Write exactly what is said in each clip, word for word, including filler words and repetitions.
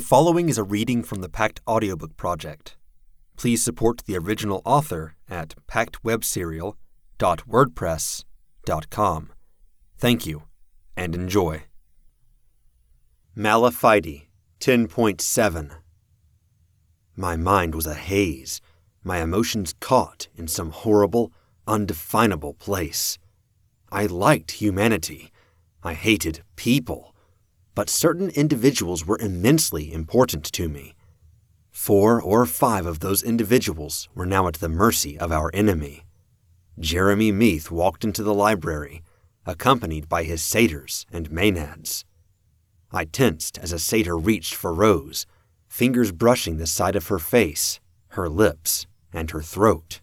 following is a reading from the Pact Audiobook Project. Please support the original author at pact web serial dot wordpress dot com. Thank you, and enjoy. Malaphyte, ten point seven. My mind was a haze, my emotions caught in some horrible, undefinable place. I liked humanity. I hated people. But certain individuals were immensely important to me. Four or five of those individuals were now at the mercy of our enemy. Jeremy Meath walked into the library, accompanied by his satyrs and maenads. I tensed as a satyr reached for Rose, fingers brushing the side of her face, her lips, and her throat.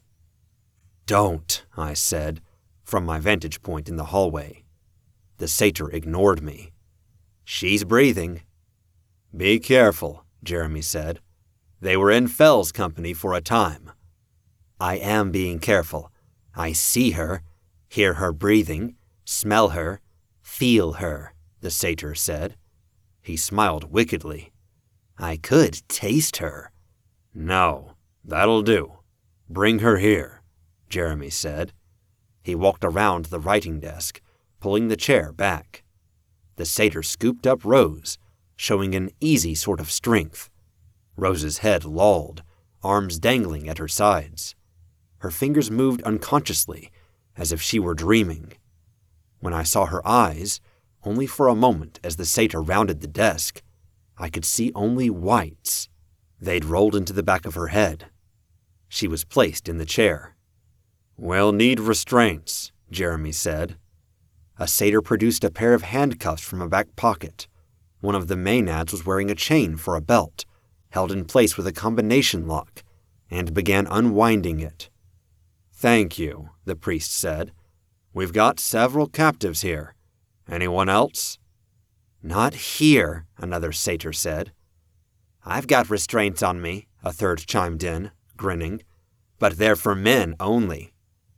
"Don't," I said, from my vantage point in the hallway. The satyr ignored me. "She's breathing." "Be careful," Jeremy said. "They were in Fell's company for a time." "I am being careful. I see her, hear her breathing, smell her, feel her," the satyr said. He smiled wickedly. "I could taste her." "No, that'll do. Bring her here," Jeremy said. He walked around the writing desk, pulling the chair back. The satyr scooped up Rose, showing an easy sort of strength. Rose's head lolled, arms dangling at her sides. Her fingers moved unconsciously, as if she were dreaming. When I saw her eyes, only for a moment as the satyr rounded the desk, I could see only whites. They'd rolled into the back of her head. She was placed in the chair. "We'll need restraints," Jeremy said. A satyr produced a pair of handcuffs from a back pocket. One of the maenads was wearing a chain for a belt, held in place with a combination lock, and began unwinding it. "Thank you," the priest said. "We've got several captives here. Anyone else?" "Not here," another satyr said. "I've got restraints on me," a third chimed in, grinning. "But they're for men only."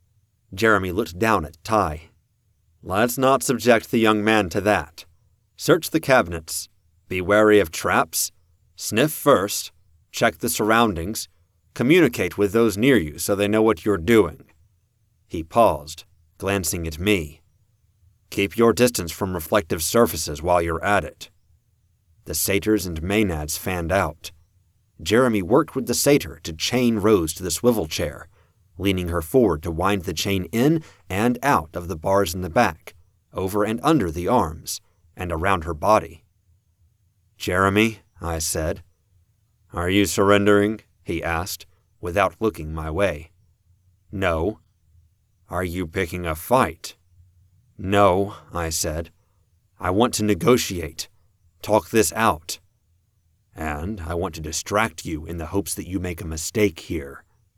Jeremy looked down at Ty. "Let's not subject the young man to that. Search the cabinets. Be wary of traps. Sniff first. Check the surroundings. Communicate with those near you so they know what you're doing." He paused, glancing at me. "Keep your distance from reflective surfaces while you're at it." The satyrs and maenads fanned out. Jeremy worked with the satyr to chain Rose to the swivel chair, leaning her forward to wind the chain in and out of the bars in the back, over and under the arms, and around her body. "Jeremy," I said. "Are you surrendering?" he asked, without looking my way. "No." "Are you picking a fight?" "No," I said. "I want to negotiate, talk this out. And I want to distract you in the hopes that you make a mistake here.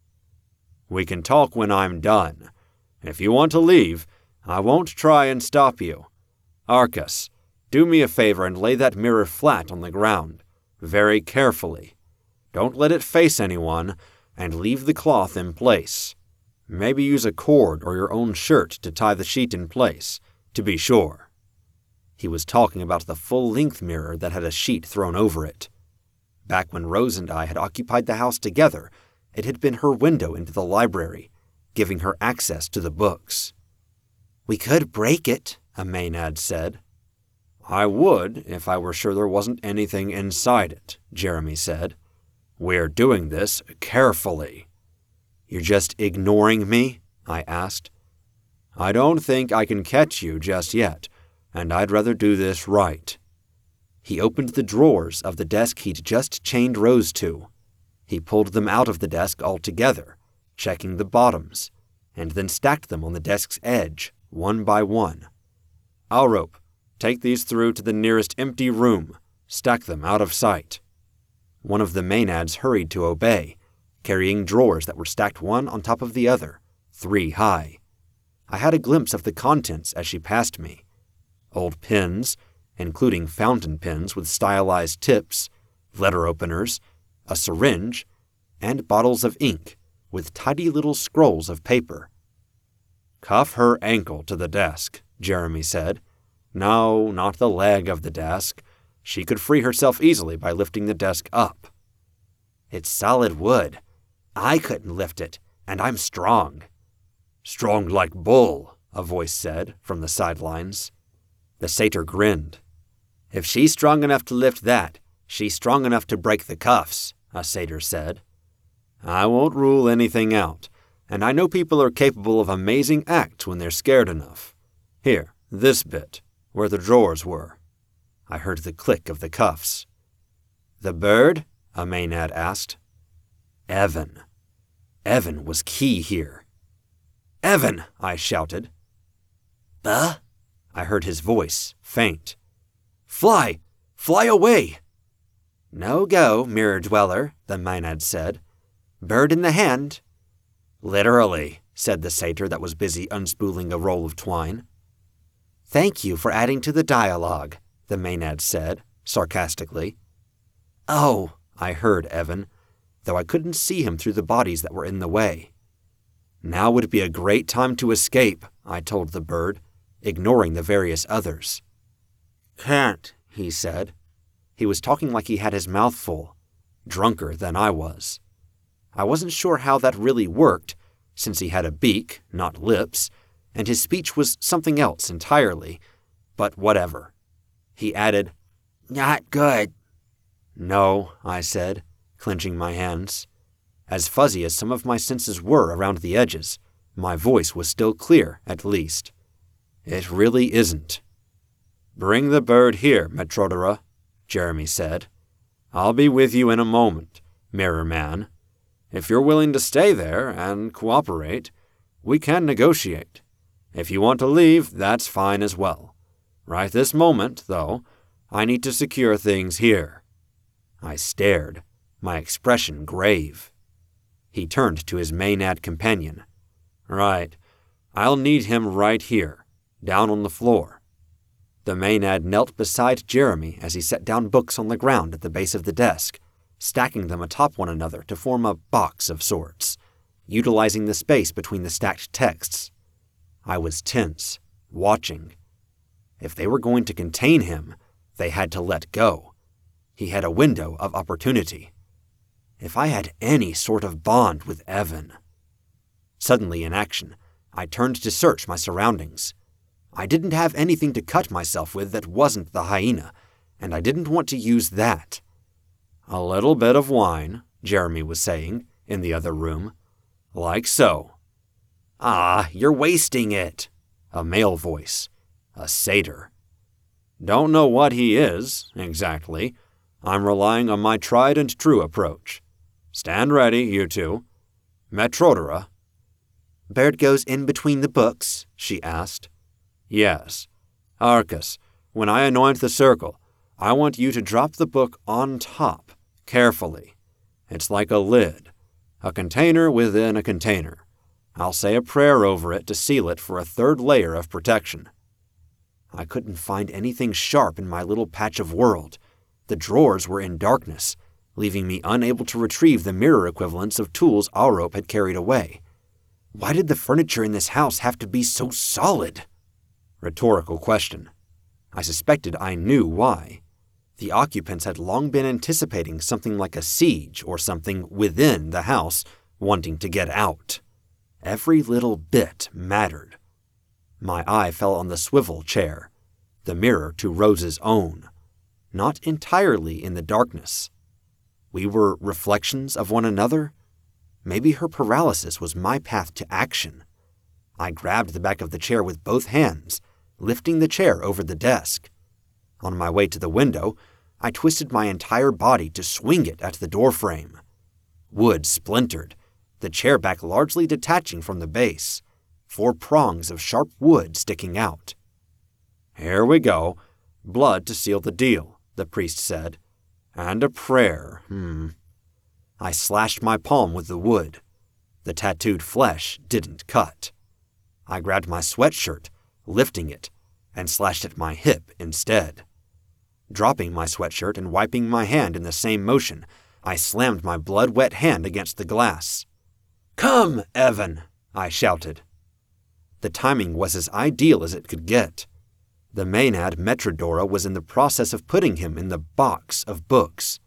We can talk when I'm done. If you want to leave, I won't try and stop you. Arcus, do me a favor and lay that mirror flat on the ground, very carefully. Don't let it face anyone, and leave the cloth in place. Maybe use a cord or your own shirt to tie the sheet in place, to be sure." He was talking about the full-length mirror that had a sheet thrown over it. Back when Rose and I had occupied the house together, it had been her window into the library, giving her access to the books. "We could break it," a maenad said. "I would if I were sure there wasn't anything inside it," Jeremy said. "We're doing this carefully." "You're just ignoring me?" I asked. "I don't think I can catch you just yet, and I'd rather do this right." He opened the drawers of the desk he'd just chained Rose to. He pulled them out of the desk altogether, checking the bottoms, and then stacked them on the desk's edge, one by one. "Alrope, take these through to the nearest empty room. Stack them out of sight." One of the maenads hurried to obey, carrying drawers that were stacked one on top of the other, three high. I had a glimpse of the contents as she passed me. Old pens, including fountain pens with stylized tips, letter openers, a syringe, and bottles of ink with tidy little scrolls of paper. "Cuff her ankle to the desk," Jeremy said. "No, not the leg of the desk. She could free herself easily by lifting the desk up. It's solid wood. I couldn't lift it, and I'm strong. Strong like bull, a voice said from the sidelines. The satyr grinned. If she's strong enough to lift that, she's strong enough to break the cuffs, a satyr said. I won't rule anything out, and I know people are capable of amazing acts when they're scared enough. Here, this bit, where the drawers were. I heard the click of the cuffs. The bird? A Maenad asked. Evan. Evan was key here. Evan, I shouted. Buh? I heard his voice, faint. Fly! Fly away! No go, Mirror Dweller, the Maenad said. Bird in the hand. Literally, said the satyr that was busy unspooling a roll of twine. Thank you for adding to the dialogue, the Maenad said, sarcastically. Oh, I heard Evan, though I couldn't see him through the bodies that were in the way. Now would be a great time to escape, I told the bird, ignoring the various others. Can't, he said. He was talking like he had his mouth full, drunker than I was. I wasn't sure how that really worked, since he had a beak, not lips, and his speech was something else entirely, but whatever. He added, Not good. No, I said, clenching my hands. As fuzzy as some of my senses were around the edges, my voice was still clear, at least. It really isn't. Bring the bird here, Metrodora, Jeremy said. I'll be with you in a moment, Mirror Man. If you're willing to stay there and cooperate, we can negotiate. If you want to leave, that's fine as well. Right this moment, though, I need to secure things here. I stared, my expression grave. He turned to his Maenad companion. Right, I'll need him right here, down on the floor. The Maenad knelt beside Jeremy as he set down books on the ground at the base of the desk, stacking them atop one another to form a box of sorts, utilizing the space between the stacked texts. I was tense, watching. If they were going to contain him, they had to let go. He had a window of opportunity. If I had any sort of bond with Evan. Suddenly in action, I turned to search my surroundings. I didn't have anything to cut myself with that wasn't the hyena, and I didn't want to use that. A little bit of wine, Jeremy was saying, in the other room. Like so. Ah, you're wasting it. A male voice. A satyr. Don't know what he is, exactly. I'm relying on my tried and true approach. Stand ready, you two. Metrodora. Bird goes in between the books, she asked. Yes. Arcus, when I anoint the circle, I want you to drop the book on top, carefully. It's like a lid, a container within a container. I'll say a prayer over it to seal it for a third layer of protection. I couldn't find anything sharp in my little patch of world. The drawers were in darkness, leaving me unable to retrieve the mirror equivalents of tools Alrope had carried away. Why did the furniture in this house have to be so solid? Rhetorical question. I suspected I knew why. The occupants had long been anticipating something like a siege or something within the house, wanting to get out. Every little bit mattered. My eye fell on the swivel chair, the mirror to Rose's own. Not entirely in the darkness. We were reflections of one another? Maybe her paralysis was my path to action. I grabbed the back of the chair with both hands, lifting the chair over the desk. On my way to the window, I twisted my entire body to swing it at the doorframe. Wood splintered, the chair back largely detaching from the base, four prongs of sharp wood sticking out. Here we go. Blood to seal the deal, the priest said. And a prayer, hmm. I slashed my palm with the wood. The tattooed flesh didn't cut. I grabbed my sweatshirt, lifting it, and slashed at my hip instead. Dropping my sweatshirt and wiping my hand in the same motion, I slammed my blood-wet hand against the glass. Come, Evan, I shouted. The timing was as ideal as it could get. The Maenad Metrodora was in the process of putting him in the box of books.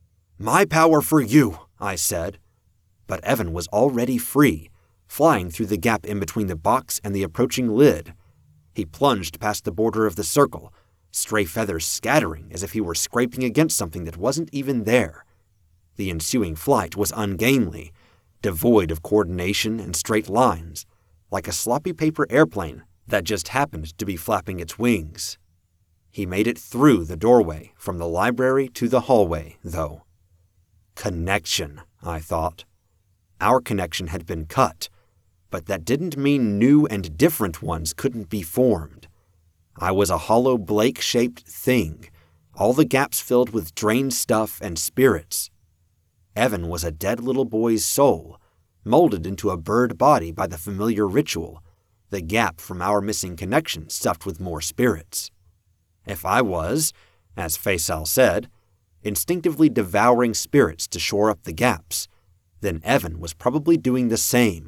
"My power for you," I said. But Evan was already free, flying through the gap in between the box and the approaching lid. He plunged past the border of the circle, stray feathers scattering as if he were scraping against something that wasn't even there. The ensuing flight was ungainly, devoid of coordination and straight lines, like a sloppy paper airplane that just happened to be flapping its wings. He made it through the doorway from the library to the hallway, though. Connection, I thought. Our connection had been cut, but that didn't mean new and different ones couldn't be formed. I was a hollow Blake-shaped thing, all the gaps filled with drained stuff and spirits. Evan was a dead little boy's soul, molded into a bird body by the familiar ritual, the gap from our missing connection stuffed with more spirits. If I was, as Faisal said, instinctively devouring spirits to shore up the gaps, then Evan was probably doing the same.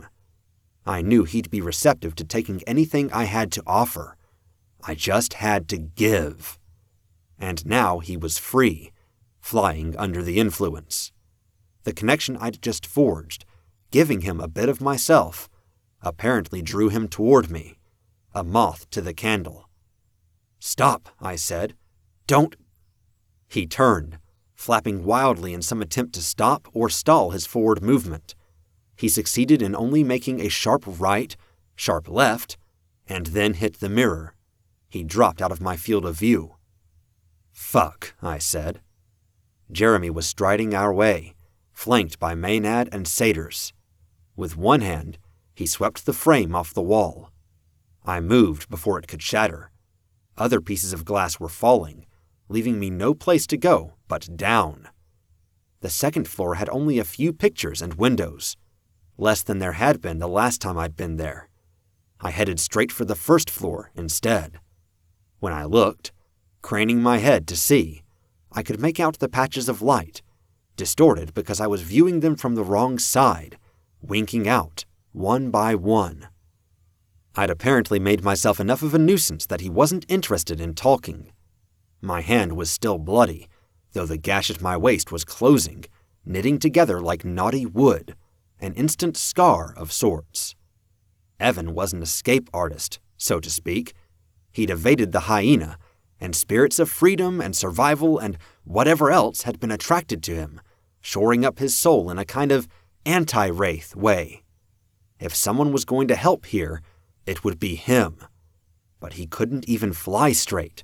I knew he'd be receptive to taking anything I had to offer. I just had to give. And now he was free, flying under the influence. The connection I'd just forged, giving him a bit of myself, apparently drew him toward me, a moth to the candle. "Stop," I said. "Don't—" He turned, flapping wildly in some attempt to stop or stall his forward movement. He succeeded in only making a sharp right, sharp left, and then hit the mirror. He dropped out of my field of view. "Fuck," I said. Jeremy was striding our way, flanked by Maenad and satyrs. With one hand, he swept the frame off the wall. I moved before it could shatter. Other pieces of glass were falling, leaving me no place to go but down. The second floor had only a few pictures and windows, less than there had been the last time I'd been there. I headed straight for the first floor instead. When I looked, craning my head to see, I could make out the patches of light, distorted because I was viewing them from the wrong side, winking out, one by one. I'd apparently made myself enough of a nuisance that he wasn't interested in talking. My hand was still bloody, though the gash at my waist was closing, knitting together like knotty wood, an instant scar of sorts. Evan was an escape artist, so to speak. He'd evaded the hyena, and spirits of freedom and survival and whatever else had been attracted to him, shoring up his soul in a kind of anti-wraith way. If someone was going to help here, it would be him. But he couldn't even fly straight.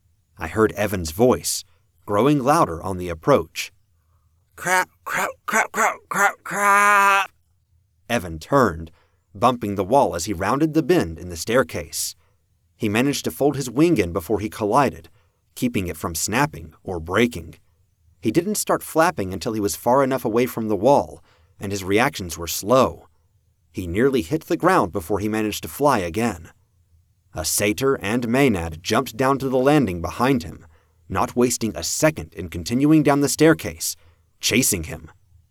I heard Evan's voice, growing louder on the approach. "Crap, crap, crap, crap, crap, crap." Evan turned, bumping the wall as he rounded the bend in the staircase. He managed to fold his wing in before he collided, keeping it from snapping or breaking. He didn't start flapping until he was far enough away from the wall, and his reactions were slow. He nearly hit the ground before he managed to fly again. A satyr and Maenad jumped down to the landing behind him, not wasting a second in continuing down the staircase, chasing him.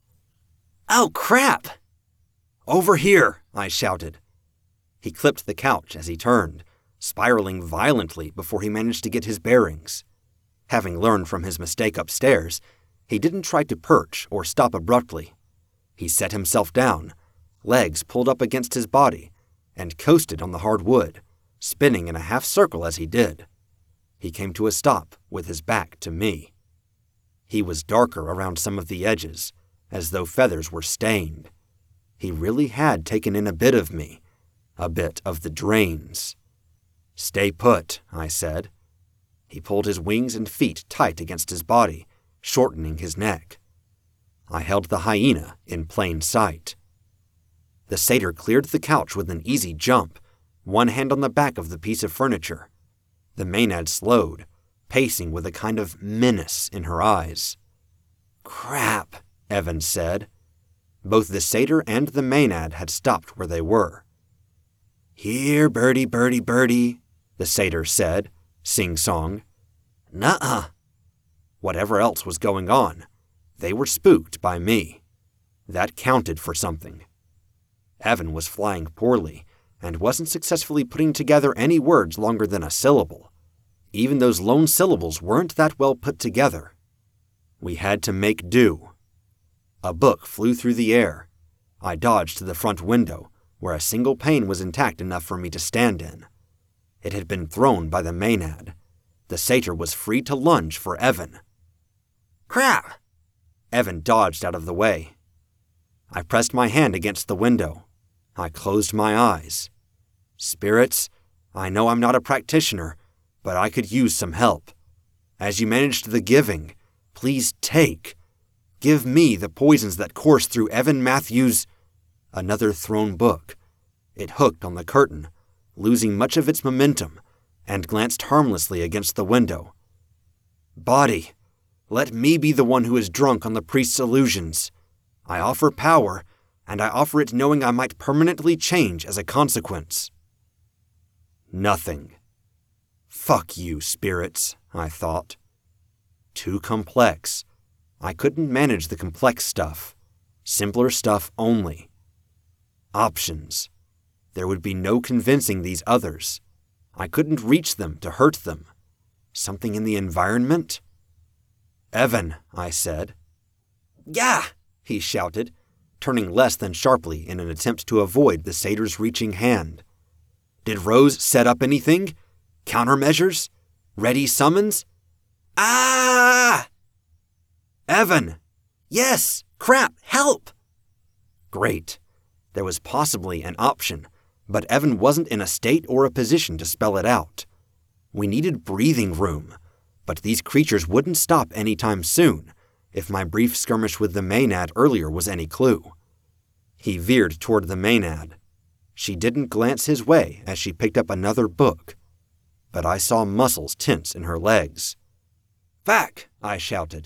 "Oh, crap!" "Over here!" I shouted. He clipped the couch as he turned, spiraling violently before he managed to get his bearings. Having learned from his mistake upstairs, he didn't try to perch or stop abruptly. He set himself down, legs pulled up against his body, and coasted on the hard wood, spinning in a half circle as he did. He came to a stop with his back to me. He was darker around some of the edges, as though feathers were stained. He really had taken in a bit of me, a bit of the drains. "Stay put," I said. He pulled his wings and feet tight against his body, shortening his neck. I held the hyena in plain sight. The satyr cleared the couch with an easy jump, one hand on the back of the piece of furniture. The Maenad slowed, pacing with a kind of menace in her eyes. "Crap," Evan said. Both the satyr and the Maenad had stopped where they were. "Here, birdie, birdie, birdie," the satyr said, sing-song. "Nuh-uh." Whatever else was going on, they were spooked by me. That counted for something. Evan was flying poorly and wasn't successfully putting together any words longer than a syllable. Even those lone syllables weren't that well put together. We had to make do. A book flew through the air. I dodged to the front window, where a single pane was intact enough for me to stand in. It had been thrown by the Maenad. The satyr was free to lunge for Evan. Crap! Evan dodged out of the way. I pressed my hand against the window. I closed my eyes. Spirits, I know I'm not a practitioner, but I could use some help. As you managed the giving, please take. Give me the poisons that course through Evan Matthews. Another thrown book. It hooked on the curtain, losing much of its momentum, and glanced harmlessly against the window. Body, let me be the one who is drunk on the priest's illusions. I offer power, and I offer it knowing I might permanently change as a consequence. Nothing. Fuck you, spirits, I thought. Too complex. I couldn't manage the complex stuff. Simpler stuff only. Options. There would be no convincing these others. I couldn't reach them to hurt them. Something in the environment? Evan, I said. Yeah, he shouted, turning less than sharply in an attempt to avoid the satyr's reaching hand. Did Rose set up anything? Countermeasures? Ready summons? Ah! Evan! Yes! Crap! Help! Great. There was possibly an option, but Evan wasn't in a state or a position to spell it out. We needed breathing room, but these creatures wouldn't stop anytime soon, if my brief skirmish with the Maenad earlier was any clue. He veered toward the Maenad. She didn't glance his way as she picked up another book, but I saw muscles tense in her legs. Back! I shouted.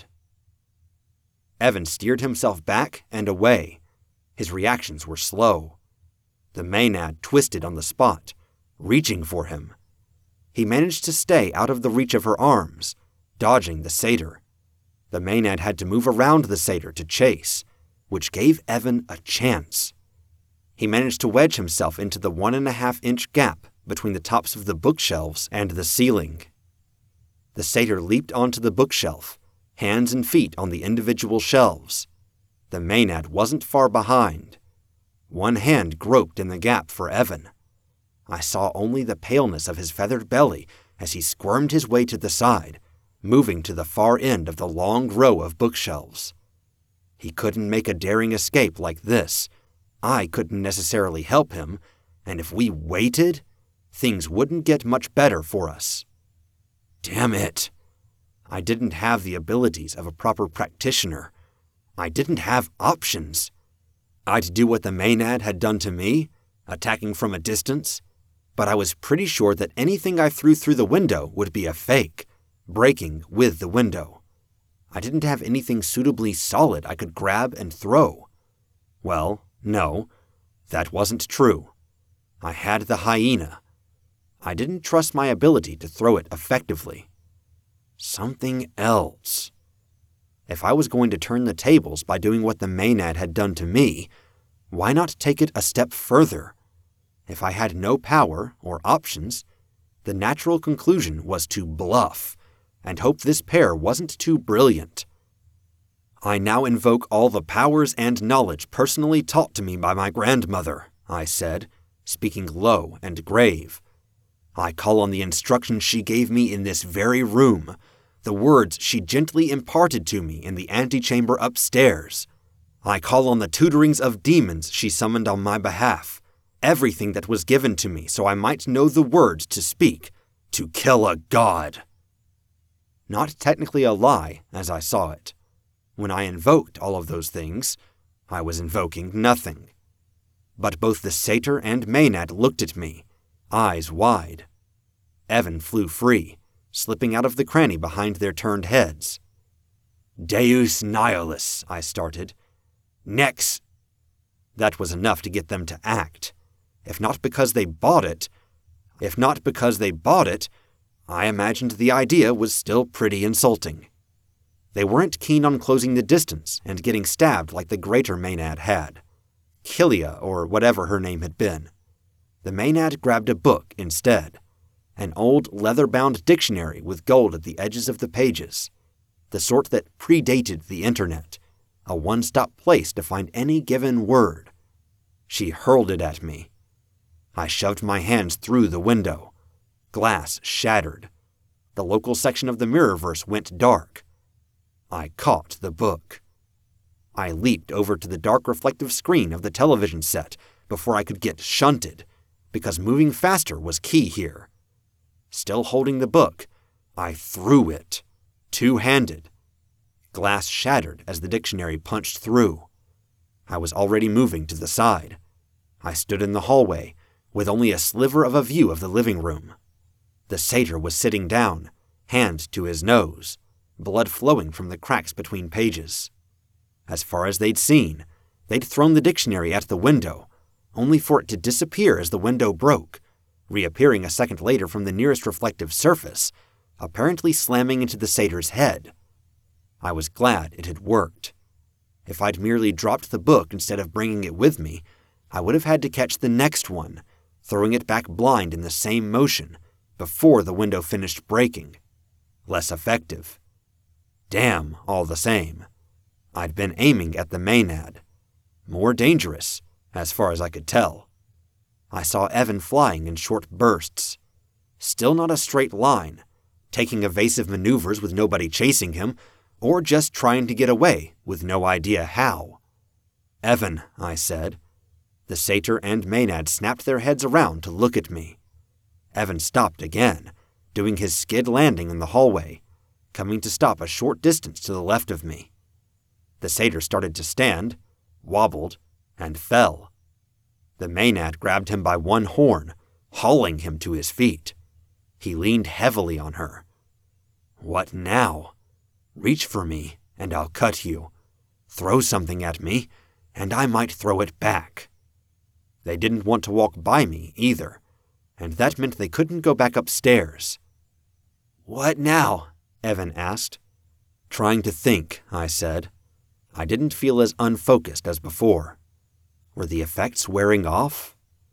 Evan steered himself back and away. His reactions were slow. The Maenad twisted on the spot, reaching for him. He managed to stay out of the reach of her arms, dodging the satyr. The Maenad had to move around the satyr to chase, which gave Evan a chance. He managed to wedge himself into the one and a half inch gap between the tops of the bookshelves and the ceiling. The satyr leaped onto the bookshelf, hands and feet on the individual shelves. The Maenad wasn't far behind. One hand groped in the gap for Evan. I saw only the paleness of his feathered belly as he squirmed his way to the side, moving to the far end of the long row of bookshelves. He couldn't make a daring escape like this. I couldn't necessarily help him, and if we waited, things wouldn't get much better for us. Damn it! I didn't have the abilities of a proper practitioner. I didn't have options. I'd do what the Maenad had done to me, attacking from a distance, but I was pretty sure that anything I threw through the window would be a fake, breaking with the window. I didn't have anything suitably solid I could grab and throw. Well, no, that wasn't true. I had the hyena. I didn't trust my ability to throw it effectively. Something else. If I was going to turn the tables by doing what the Maenad had done to me, why not take it a step further? If I had no power or options, the natural conclusion was to bluff and hope this pair wasn't too brilliant. I now invoke all the powers and knowledge personally taught to me by my grandmother, I said, speaking low and grave. I call on the instructions she gave me in this very room, the words she gently imparted to me in the antechamber upstairs. I call on the tutorings of demons she summoned on my behalf, everything that was given to me so I might know the words to speak, to kill a god. Not technically a lie, as I saw it. When I invoked all of those things, I was invoking nothing. But both the satyr and Maenad looked at me, eyes wide. Evan flew free, slipping out of the cranny behind their turned heads. Deus nihilus, I started. Nex. That was enough to get them to act. If not because they bought it, if not because they bought it, I imagined the idea was still pretty insulting. They weren't keen on closing the distance and getting stabbed like the greater Maenad had. Kilia, or whatever her name had been. The Maenad grabbed a book instead, An old leather-bound dictionary with gold at the edges of the pages. The sort that predated the internet. A one-stop place to find any given word. She hurled it at me. I shoved my hands through the window. Glass shattered. The local section of the Mirrorverse went dark. I caught the book. I leaped over to the dark reflective screen of the television set before I could get shunted, because moving faster was key here. Still holding the book, I threw it, two-handed. Glass shattered as the dictionary punched through. I was already moving to the side. I stood in the hallway, with only a sliver of a view of the living room. The satyr was sitting down, hand to his nose, blood flowing from the cracks between pages. As far as they'd seen, they'd thrown the dictionary at the window, only for it to disappear as the window broke, reappearing a second later from the nearest reflective surface, apparently slamming into the satyr's head. I was glad it had worked. If I'd merely dropped the book instead of bringing it with me, I would have had to catch the next one, throwing it back blind in the same motion, before the window finished breaking. Less effective. Damn, all the same. I'd been aiming at the Maenad. More dangerous, as far as I could tell. I saw Evan flying in short bursts. Still not a straight line, taking evasive maneuvers with nobody chasing him, or just trying to get away with no idea how. Evan, I said. The satyr and Maenad snapped their heads around to look at me. Evan stopped again, doing his skid landing in the hallway, coming to stop a short distance to the left of me. The satyr started to stand, wobbled, and fell. The Maenad grabbed him by one horn, hauling him to his feet. He leaned heavily on her. What now? Reach for me, and I'll cut you. Throw something at me, and I might throw it back. They didn't want to walk by me, either, and that meant they couldn't go back upstairs. What now? Evan asked. Trying to think, I said. I didn't feel as unfocused as before. Were the effects wearing off?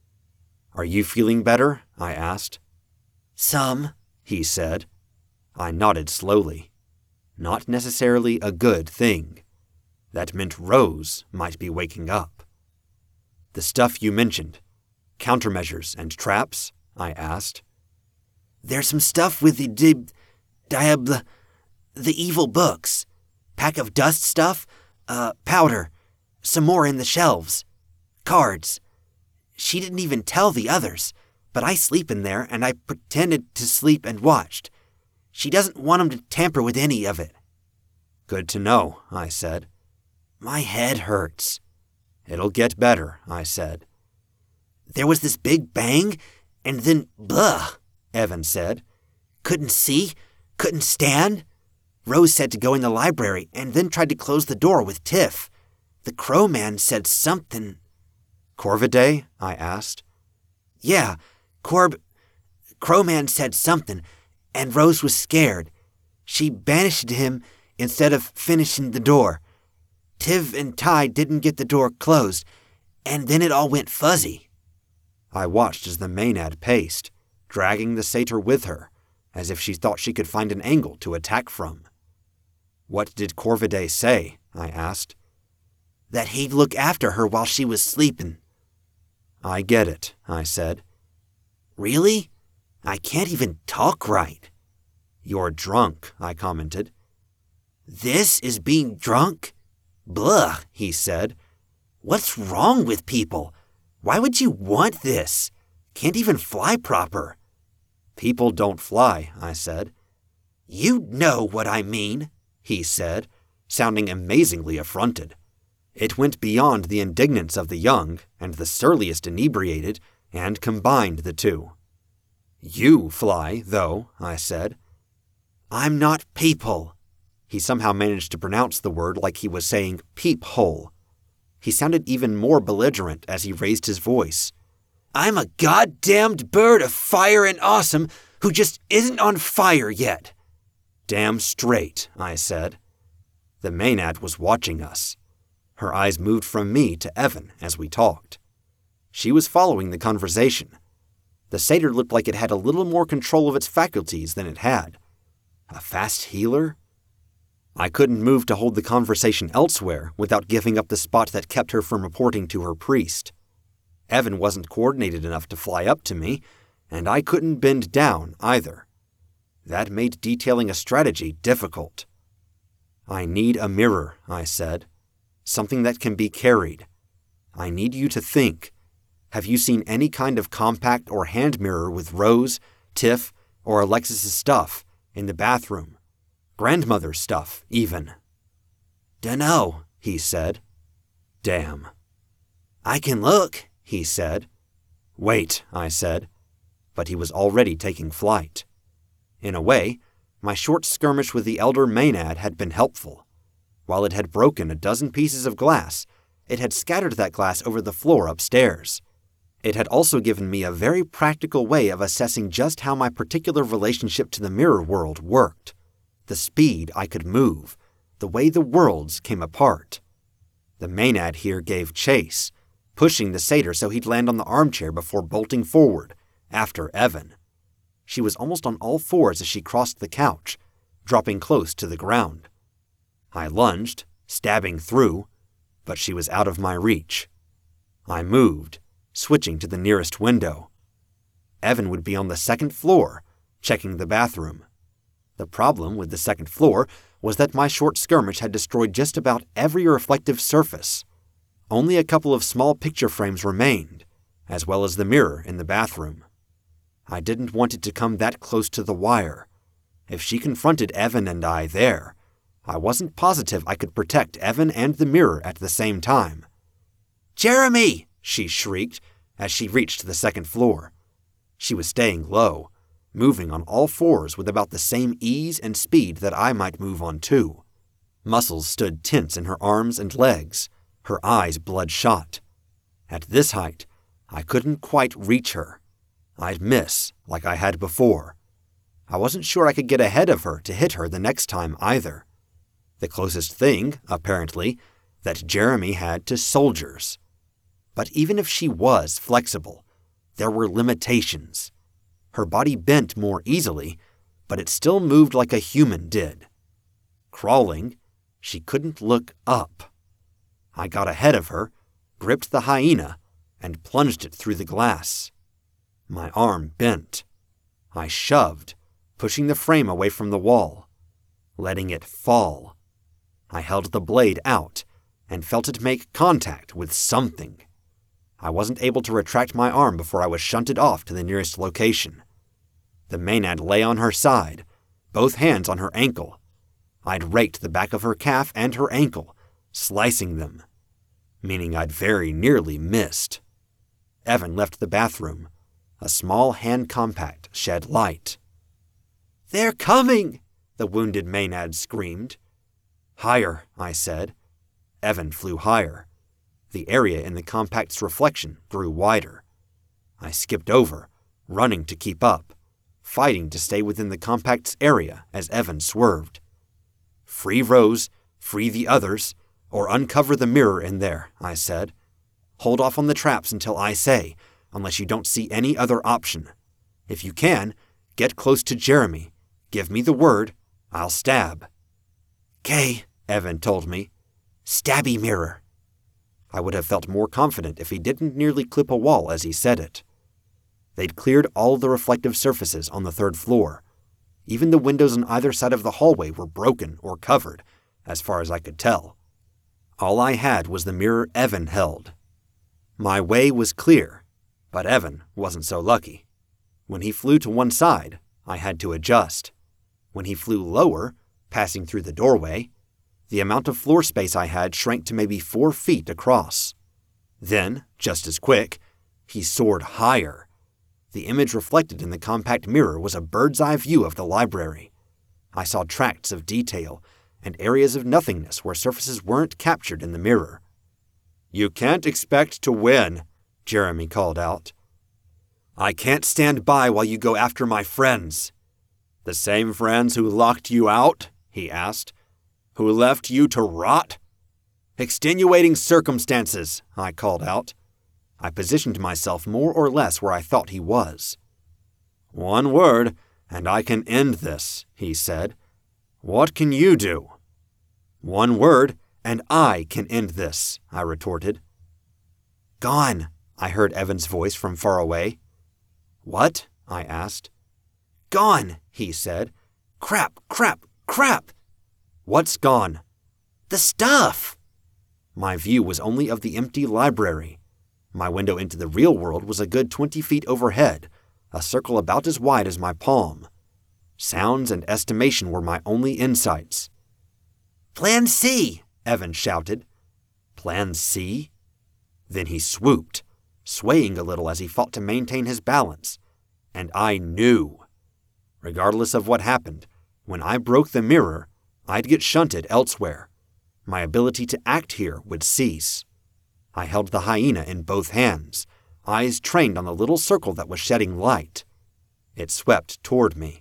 Are you feeling better? I asked. Some, he said. I nodded slowly. Not necessarily a good thing. That meant Rose might be waking up. The stuff you mentioned, countermeasures and traps? I asked. There's some stuff with the dib, diab, the evil books. Pack of dust stuff, uh, powder, some more in the shelves. Cards. She didn't even tell the others, but I sleep in there and I pretended to sleep and watched. She doesn't want him to tamper with any of it. Good to know, I said. My head hurts. It'll get better, I said. There was this big bang, and then blah, Evan said. Couldn't see, couldn't stand. Rose said to go in the library and then tried to close the door with Tiff. The Crow Man said something. Corvidae? I asked. Yeah, Corb... Crow Man said something, and Rose was scared. She banished him instead of finishing the door. Tiv and Ty didn't get the door closed, and then it all went fuzzy. I watched as the Maenad paced, dragging the satyr with her, as if she thought she could find an angle to attack from. What did Corvidae say? I asked. That he'd look after her while she was sleeping. I get it, I said. Really? I can't even talk right. You're drunk, I commented. This is being drunk? Blah, he said. What's wrong with people? Why would you want this? Can't even fly proper. People don't fly, I said. You know what I mean, he said, sounding amazingly affronted. It went beyond the indignance of the young and the surliest inebriated and combined the two. You fly, though, I said. I'm not people. He somehow managed to pronounce the word like he was saying peephole. He sounded even more belligerent as he raised his voice. I'm a goddamned bird of fire and awesome who just isn't on fire yet. Damn straight, I said. The Maenad was watching us. Her eyes moved from me to Evan as we talked. She was following the conversation. The satyr looked like it had a little more control of its faculties than it had. A fast healer? I couldn't move to hold the conversation elsewhere without giving up the spot that kept her from reporting to her priest. Evan wasn't coordinated enough to fly up to me, and I couldn't bend down either. That made detailing a strategy difficult. I need a mirror, I said. Something that can be carried. I need you to think. Have you seen any kind of compact or hand mirror with Rose, Tiff, or Alexis's stuff in the bathroom? Grandmother's stuff, even. "Dunno," he said. Damn. "I can look," he said. "Wait," I said. But he was already taking flight. In a way, my short skirmish with the elder Maynard had been helpful. While it had broken a dozen pieces of glass, it had scattered that glass over the floor upstairs. It had also given me a very practical way of assessing just how my particular relationship to the mirror world worked. The speed I could move, the way the worlds came apart. The Maynard here gave chase, pushing the satyr so he'd land on the armchair before bolting forward, after Evan. She was almost on all fours as she crossed the couch, dropping close to the ground. I lunged, stabbing through, but she was out of my reach. I moved, switching to the nearest window. Evan would be on the second floor, checking the bathroom. The problem with the second floor was that my short skirmish had destroyed just about every reflective surface. Only a couple of small picture frames remained, as well as the mirror in the bathroom. I didn't want it to come that close to the wire. If she confronted Evan and I there, I wasn't positive I could protect Evan and the mirror at the same time. "Jeremy!" she shrieked as she reached the second floor. She was staying low, moving on all fours with about the same ease and speed that I might move on too. Muscles stood tense in her arms and legs, her eyes bloodshot. At this height, I couldn't quite reach her. I'd miss, like I had before. I wasn't sure I could get ahead of her to hit her the next time either. The closest thing, apparently, that Jeremy had to soldiers. But even if she was flexible, there were limitations. Her body bent more easily, but it still moved like a human did. Crawling, she couldn't look up. I got ahead of her, gripped the hyena, and plunged it through the glass. My arm bent. I shoved, pushing the frame away from the wall, letting it fall. I held the blade out and felt it make contact with something. I wasn't able to retract my arm before I was shunted off to the nearest location. The Maynard lay on her side, both hands on her ankle. I'd raked the back of her calf and her ankle, slicing them, meaning I'd very nearly missed. Evan left the bathroom. A small hand compact shed light. "They're coming!" the wounded Maynard screamed. "Higher," I said. Evan flew higher. The area in the compact's reflection grew wider. I skipped over, running to keep up, fighting to stay within the compact's area as Evan swerved. "Free Rose, free the others, or uncover the mirror in there," I said. "Hold off on the traps until I say, unless you don't see any other option. If you can, get close to Jeremy. Give me the word. I'll stab." "'Kay," Evan told me. "Stabby mirror." I would have felt more confident if he didn't nearly clip a wall as he said it. They'd cleared all the reflective surfaces on the third floor. Even the windows on either side of the hallway were broken or covered, as far as I could tell. All I had was the mirror Evan held. My way was clear, but Evan wasn't so lucky. When he flew to one side, I had to adjust. When he flew lower, passing through the doorway, the amount of floor space I had shrank to maybe four feet across. Then, just as quick, he soared higher. The image reflected in the compact mirror was a bird's-eye view of the library. I saw tracts of detail and areas of nothingness where surfaces weren't captured in the mirror. "You can't expect to win," Jeremy called out. "I can't stand by while you go after my friends." "The same friends who locked you out?" he asked. "Who left you to rot?" "Extenuating circumstances," I called out. I positioned myself more or less where I thought he was. "One word, and I can end this," he said. "What can you do?" "One word, and I can end this," I retorted. "Gone," I heard Evan's voice from far away. "What?" I asked. "Gone," he said. "Crap, crap, crap!" "What's gone?" "The stuff!" My view was only of the empty library. My window into the real world was a good twenty feet overhead, a circle about as wide as my palm. Sounds and estimation were my only insights. "Plan C!" Evan shouted. Plan C? Then he swooped, swaying a little as he fought to maintain his balance. And I knew. Regardless of what happened, when I broke the mirror, I'd get shunted elsewhere. My ability to act here would cease. I held the hyena in both hands, eyes trained on the little circle that was shedding light. It swept toward me.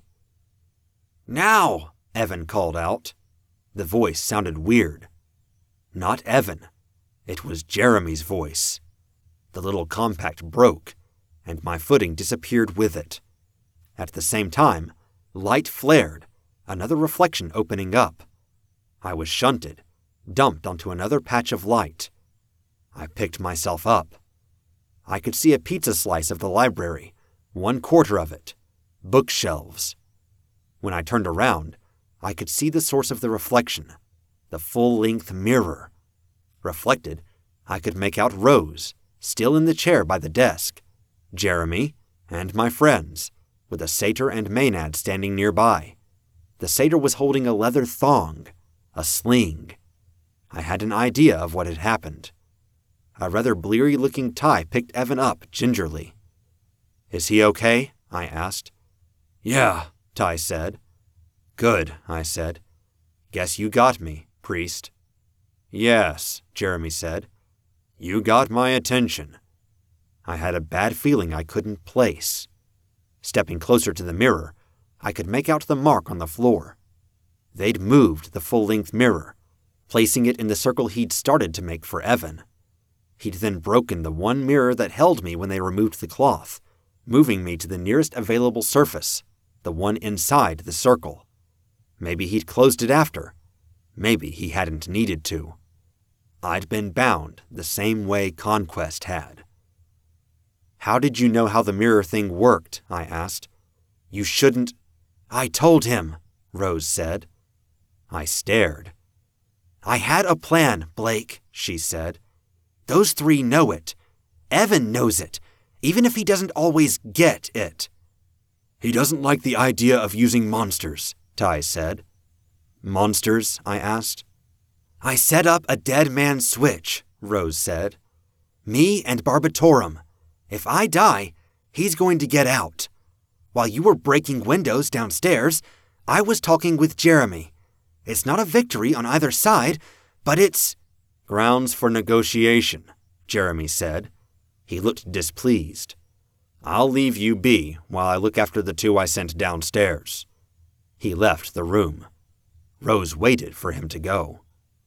"Now!" Evan called out. The voice sounded weird. Not Evan. It was Jeremy's voice. The little compact broke, and my footing disappeared with it. At the same time, light flared, another reflection opening up. I was shunted, dumped onto another patch of light. I picked myself up. I could see a pizza slice of the library, one quarter of it, bookshelves. When I turned around, I could see the source of the reflection, the full-length mirror. Reflected, I could make out Rose, still in the chair by the desk, Jeremy, and my friends, with a satyr and Maynard standing nearby. The satyr was holding a leather thong, a sling. I had an idea of what had happened. A rather bleary-looking Ty picked Evan up gingerly. "Is he okay?" I asked. "Yeah," Ty said. "Good," I said. "Guess you got me, priest." "Yes," Jeremy said. "You got my attention." I had a bad feeling I couldn't place. Stepping closer to the mirror, I could make out the mark on the floor. They'd moved the full-length mirror, placing it in the circle he'd started to make for Evan. He'd then broken the one mirror that held me when they removed the cloth, moving me to the nearest available surface, the one inside the circle. Maybe he'd closed it after. Maybe he hadn't needed to. I'd been bound the same way Conquest had. "How did you know how the mirror thing worked?" I asked. "You shouldn't—" "I told him," Rose said. I stared. "I had a plan, Blake," she said. "Those three know it. Evan knows it, even if he doesn't always get it." "He doesn't like the idea of using monsters," Ty said. "Monsters?" I asked. "I set up a dead man switch," Rose said. "Me and Barbatorum. If I die, he's going to get out. While you were breaking windows downstairs, I was talking with Jeremy. It's not a victory on either side, but it's—" "Grounds for negotiation," Jeremy said. He looked displeased. "I'll leave you be while I look after the two I sent downstairs." He left the room. Rose waited for him to go.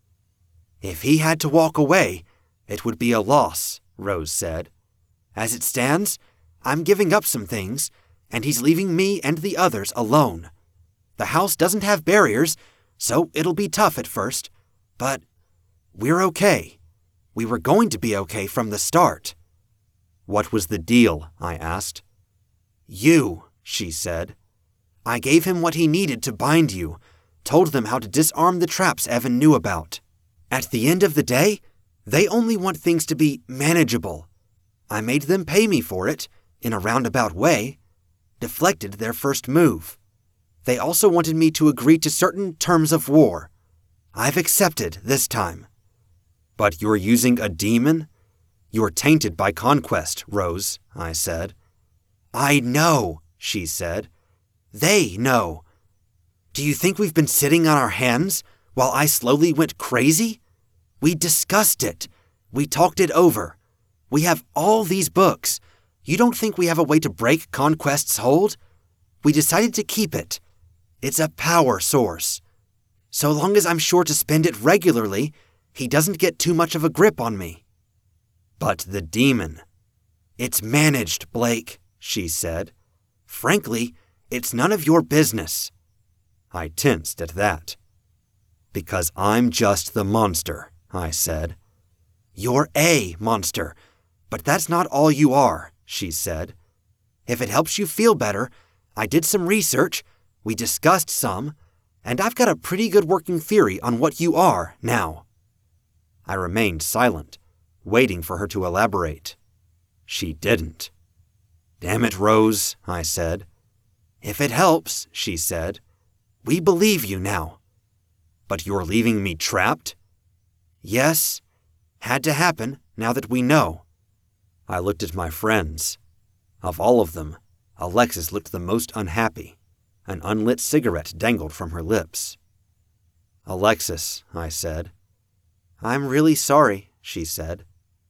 "If he had to walk away, it would be a loss," Rose said. "As it stands, I'm giving up some things, and he's leaving me and the others alone. The house doesn't have barriers, so it'll be tough at first, but we're okay. We were going to be okay from the start." "What was the deal?" I asked. "You," she said. "I gave him what he needed to bind you, told them how to disarm the traps Evan knew about. At the end of the day, they only want things to be manageable. I made them pay me for it, in a roundabout way, deflected their first move. They also wanted me to agree to certain terms of war. I've accepted this time." "But you're using a demon? You're tainted by Conquest, Rose," I said. "I know," she said. "They know. Do you think we've been sitting on our hands while I slowly went crazy? We discussed it. We talked it over. We have all these books. You don't think we have a way to break Conquest's hold? We decided to keep it. It's a power source. So long as I'm sure to spend it regularly, he doesn't get too much of a grip on me." "But the demon," It's managed, Blake, she said. Frankly, it's none of your business. I tensed at that. Because I'm just the monster, I said. You're a monster, but that's not all you are, she said. If it helps you feel better, I did some research, we discussed some, and I've got a pretty good working theory on what you are now. I remained silent, waiting for her to elaborate. She didn't. Damn it, Rose, I said. If it helps, she said. We believe you now. But you're leaving me trapped? Yes. Had to happen, now that we know. I looked at my friends. Of all of them, Alexis looked the most unhappy. An unlit cigarette dangled from her lips. Alexis, I said. I'm really sorry, she said.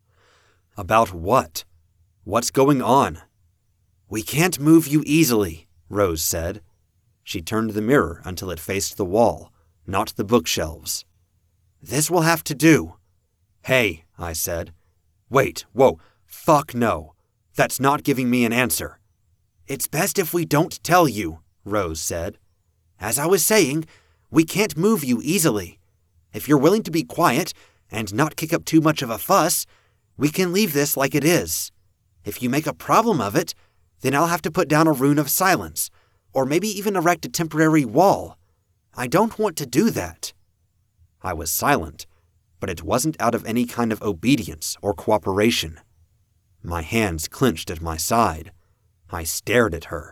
About what? What's going on? We can't move you easily, Rose said. She turned the mirror until it faced the wall, not the bookshelves. This will have to do. Hey, I said. Wait, whoa, fuck no. That's not giving me an answer. It's best if we don't tell you, Rose said. As I was saying, we can't move you easily. If you're willing to be quiet and not kick up too much of a fuss, we can leave this like it is. If you make a problem of it, then I'll have to put down a rune of silence, or maybe even erect a temporary wall. I don't want to do that. I was silent, but it wasn't out of any kind of obedience or cooperation. My hands clenched at my side. I stared at her.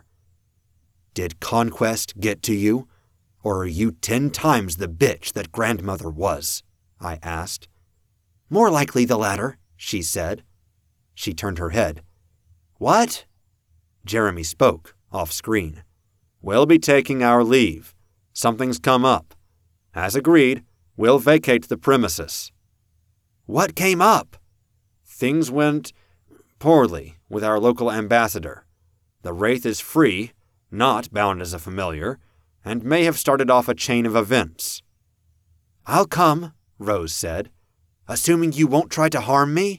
Did conquest get to you? Or are you ten times the bitch that grandmother was? I asked. More likely the latter, she said. She turned her head. What? Jeremy spoke, off-screen. We'll be taking our leave. Something's come up. As agreed, we'll vacate the premises. What came up? Things went poorly with our local ambassador. The Wraith is free, not bound as a familiar, and may have started off a chain of events. I'll come, Rose said. Assuming you won't try to harm me?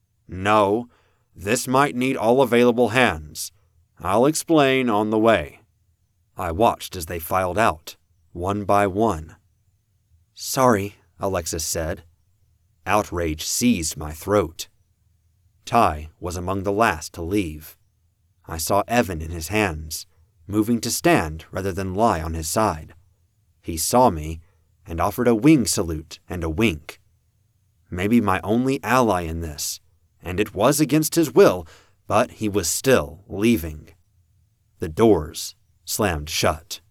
No, this might need all available hands. I'll explain on the way. I watched as they filed out, one by one. Sorry, Alexis said. Outrage seized my throat. Ty was among the last to leave. I saw Evan in his hands, moving to stand rather than lie on his side. He saw me and offered a wing salute and a wink. Maybe my only ally in this, and it was against his will, but he was still leaving. The doors slammed shut.